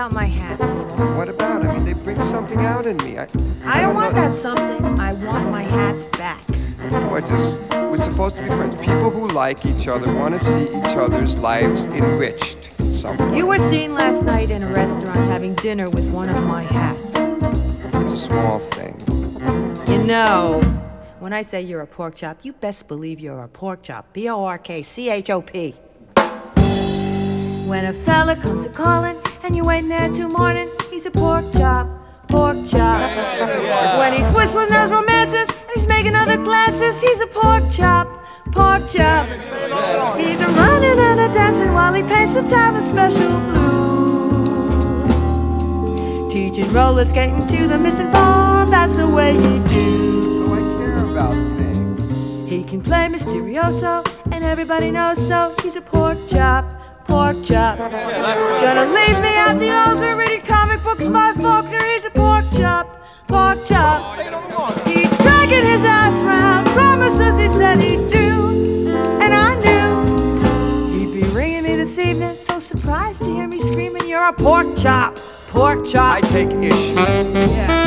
about my hats? What about? I mean, they bring something out in me. I don't want that something. I want my hats back. We're supposed to be friends. People who like each other want to see each other's lives enriched in some way. You were seen last night in a restaurant having dinner with one of my hats. It's a small thing. You know, when I say you're a pork chop, you best believe you're a pork chop. P-O-R-K-C-H-O-P. When a fella comes a-calling and you're waiting there till morning, he's a pork chop, pork chop. When he's whistling those romances and he's making other glances, he's a pork chop, pork chop. He's a running and a dancing while he paints the town a special blue. Teaching roller skating to the misinformed, that's the way he do. So I care about things. He can play mysterioso and everybody knows so. He's a pork chop, pork chop. Gonna leave me at the altar reading comic books by Faulkner. He's a pork chop, pork chop. He's dragging his ass round, promises he said he'd do. And I knew he'd be ringing me this evening, so surprised to hear me screaming, you're a pork chop, pork chop. I take issue. Yeah.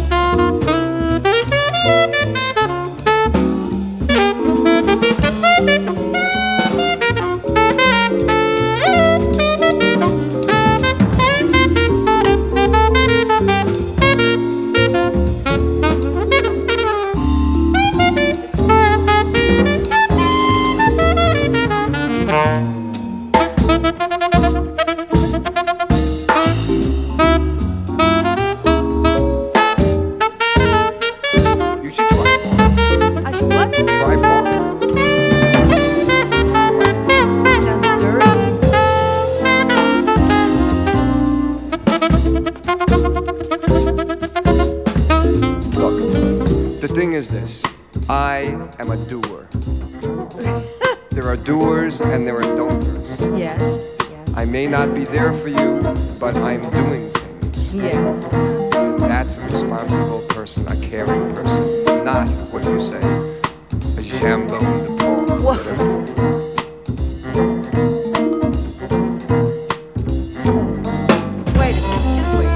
The thing is this, I am a doer. There are doers and there are don'ters. Yes, yes. I may not be there for you, but I'm doing things. Yes. That's a responsible person, a caring person, not what you say, a jambone de porc. whatever it's- Wait a second, just wait.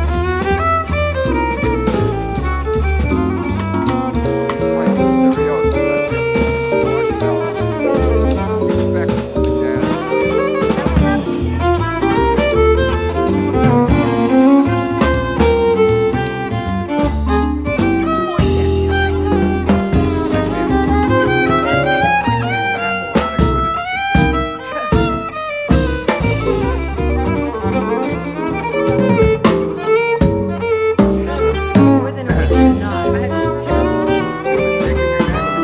More than a week or not. I just tell you.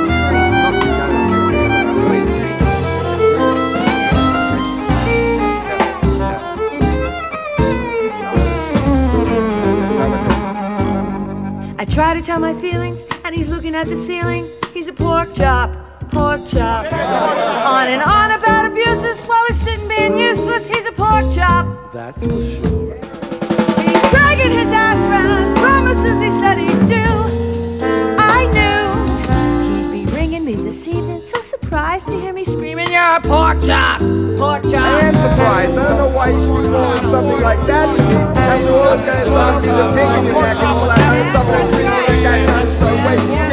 I try to tell my feelings, and he's looking at the ceiling. He's a pork chop, pork chop. On and on about abuses while he's sitting being useless. He's a pork chop. That's for sure. He's dragging his ass round, promises he said he'd do. I knew he'd be ringing me this evening, so surprised to hear me screaming, you're a pork chop, pork chop. I am surprised. I don't know why you should be doing something like that to me. After all, it's going to be the pig in your neck and all that other stuff. I'm so wait.